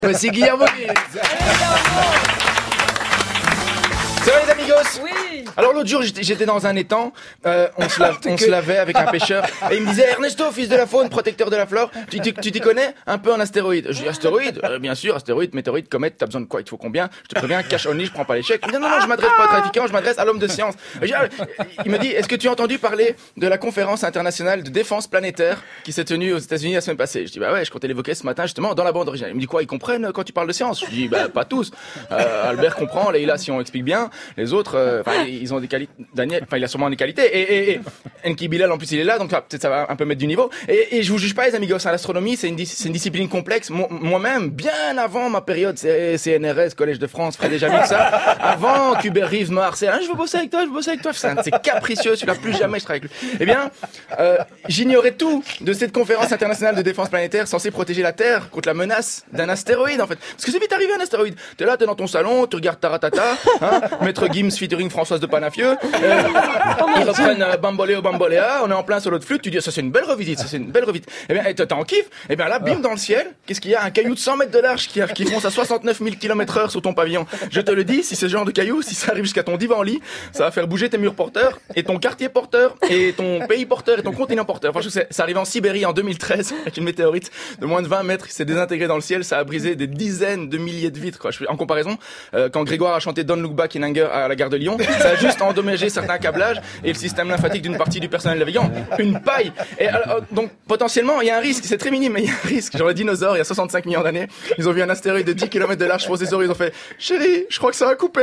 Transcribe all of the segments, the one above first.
Voici Guillermo Guise. Ça va les amigos? Oui. Alors l'autre jour j'étais dans un étang, on se lavait avec un pêcheur et il me disait Ernesto, fils de la faune, protecteur de la flore, tu t'y connais un peu en astéroïdes? Je dis astéroïdes? Bien sûr, astéroïdes, météorites, comètes, t'as besoin de quoi? Il te faut combien? Je te préviens, cash only, je prends pas l'échec. Il me dit non, je m'adresse pas aux trafiquants, je m'adresse à l'homme de science. Il me dit est-ce que tu as entendu parler de la conférence internationale de défense planétaire qui s'est tenue aux États-Unis la semaine passée? Je dis bah ouais, je comptais l'évoquer ce matin justement dans la bande originale. Il me dit quoi, ils comprennent quand tu parles de science? Je dis bah pas tous. Albert comprend, Leïla si on explique bien. Les autres, ils ont des qualités. Daniel, il a sûrement des qualités. Et Enki Bilal, en plus, il est là, donc peut-être ça va un peu mettre du niveau. Et je vous juge pas, les amigos. L'astronomie, c'est une discipline complexe. Moi-même, bien avant ma période CNRS, Collège de France, ferait déjà mieux que ça. Avant qu'Hubert Reeves me harcèle, je veux bosser avec toi. C'est capricieux, celui-là, plus jamais je travaille avec lui. Eh bien, j'ignorais tout de cette conférence internationale de défense planétaire censée protéger la Terre contre la menace d'un astéroïde, en fait. Parce que c'est vite arrivé un astéroïde. T'es là, t'es dans ton salon, tu regardes Taratata, Maître Gims featuring Françoise de Panafieux. Ils reprennent Bamboléo Bamboléa, on est en plein solo de flûte, tu dis ça c'est une belle revisite. Eh bien, t'es en kiff, eh bien là, bim, dans le ciel, qu'est-ce qu'il y a? Un caillou de 100 mètres de large qui fonce à 69 000 km/h sur ton pavillon. Je te le dis, si c'est ce genre de caillou, si ça arrive jusqu'à ton divan-lit, ça va faire bouger tes murs porteurs, et ton quartier porteur, et ton pays porteur, et ton continent porteur. Franchement, ça arrive en Sibérie en 2013, avec une météorite de moins de 20 mètres, qui s'est désintégrée dans le ciel, ça a brisé des dizaines de milliers de vitres, quoi. En comparaison, quand Grégoire a chanté Don't Look Back in Anger à la gare de Lyon, ça a juste endommagé certains câblages et le système lymphatique d'une partie du personnel navigant. Une paille. Et donc, potentiellement, il y a un risque. C'est très minime, mais il y a un risque. Genre les dinosaures, il y a 65 millions d'années, ils ont vu un astéroïde de 10 km de large poser sur eux, ils ont fait « Chérie, je crois que ça a coupé !»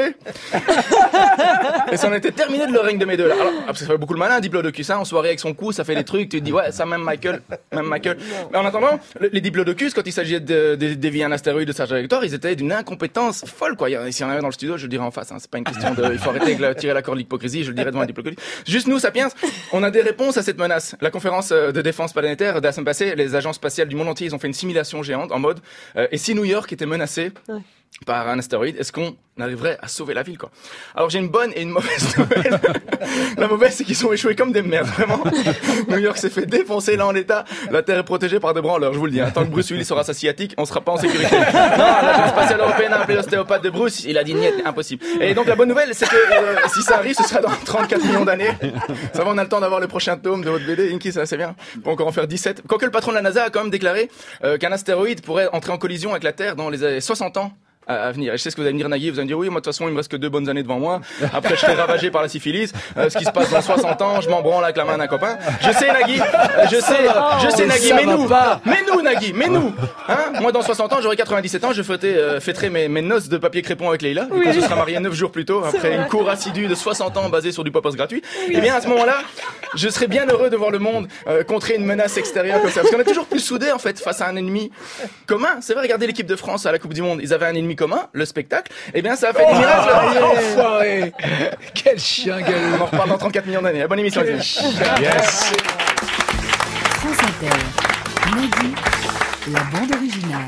Et ça en était terminé de le règne de mes deux là. Alors, parce que ça fait beaucoup le malin, Diplodocus, en soirée avec son cou, ça fait des trucs, tu te dis « Ouais, ça même Michael. » Mais en attendant, les Diplodocus, quand il s'agissait de dévier un astéroïde de sa trajectoire, ils étaient d'une incompétence folle, quoi. S'il y en avait dans le studio, je le dirais en face, c'est pas une question de, il faut arrêter de tirer la corde de l'hypocrisie, je le dirais devant un Diplodocus. Juste nous, Sapiens, on a des réponses à cette menace. La conférence de défense planétaire de la semaine passée, les agences spatiales du monde entier, ils ont fait une simulation géante en mode, et si New York était menacé par un astéroïde, est-ce qu'on arriverait à sauver la ville, quoi? Alors j'ai une bonne et une mauvaise nouvelle. La mauvaise, c'est qu'ils ont échoué comme des merdes, vraiment. New York s'est fait défoncer là en l'état. La Terre est protégée par des branleurs, je vous le dis. Tant que Bruce Willis aura sa sciatique, on sera pas en sécurité. Non, l'agence spatiale européenne a appelé l'ostéopathe de Bruce, il a dit niet, impossible. Et donc la bonne nouvelle, c'est que si ça arrive, ce sera dans 34 millions d'années. Ça va, on a le temps d'avoir le prochain tome de votre BD. Inky, ça c'est bien. On peut encore en faire 17. Quoique le patron de la NASA a quand même déclaré qu'un astéroïde pourrait entrer en collision avec la Terre dans les 60 ans à venir. Et je sais ce que vous allez me dire, Nagui, vous allez me dire oui, moi de toute façon il me reste que 2 bonnes années devant moi, après je serai ravagé par la syphilis, ce qui se passe dans 60 ans, je m'en branle avec la main d'un copain. Je sais Nagui, Nagui, mais nous, moi dans 60 ans j'aurai 97 ans, je fêterai mes noces de papier crépon avec Leïla, quand je serai marié 9 jours plus tôt, après une cour assidue de 60 ans basée sur du popos gratuit. Et bien à ce moment-là, je serai bien heureux de voir le monde contrer une menace extérieure comme ça, parce qu'on est toujours plus soudés en fait face à un ennemi commun. C'est vrai, regardez l'équipe de France à la Coupe du Monde, ils avaient un ennemi commun, le spectacle, et bien ça a fait des miracles. Enfoiré. Quel chien gueule. On en reparle dans 34 millions d'années. Bonne émission. Yes. France Inter. Nagui, la bande originale.